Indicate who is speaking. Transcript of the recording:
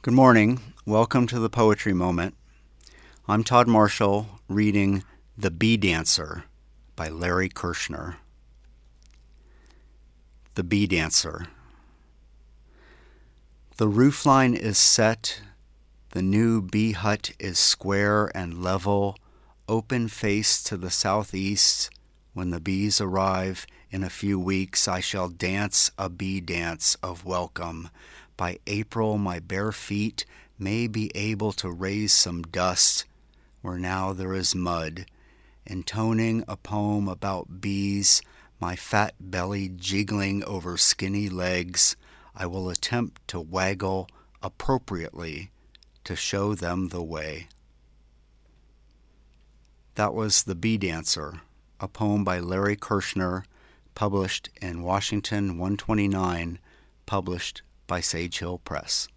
Speaker 1: Good morning. Welcome to the Poetry Moment. I'm Todd Marshall reading The Bee Dancer by Larry Kirshner. The Bee Dancer. The roofline is set, the new bee hut is square and level, open-faced to the southeast. When the bees arrive in a few weeks, I shall dance a bee dance of welcome. By April, my bare feet may be able to raise some dust where now there is mud. Intoning a poem about bees, my fat belly jiggling over skinny legs, I will attempt to waggle appropriately to show them the way. That was The Bee Dancer, a poem by Larry Kirshner, published in Washington 129, published by Sage Hill Press.